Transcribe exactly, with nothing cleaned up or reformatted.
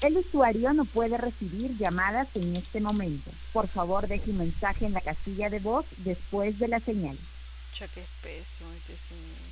El usuario no puede recibir llamadas en este momento. Por favor, deje un mensaje en la casilla de voz después de la señal. Cha, qué espeso este señor.